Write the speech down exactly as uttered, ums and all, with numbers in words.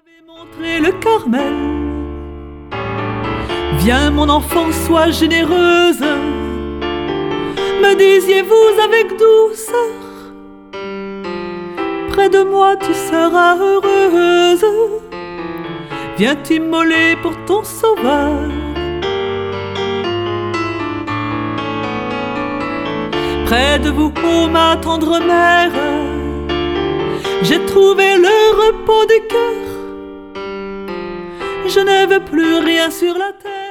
m'avez montré le Carmel. Viens mon enfant, sois généreuse, me disiez-vous avec douceur. Près de moi tu seras heureuse. Viens t'immoler pour ton sauveur. Près de vous, ô ma tendre mère, j'ai trouvé le repos du cœur. Je ne veux plus rien sur la terre.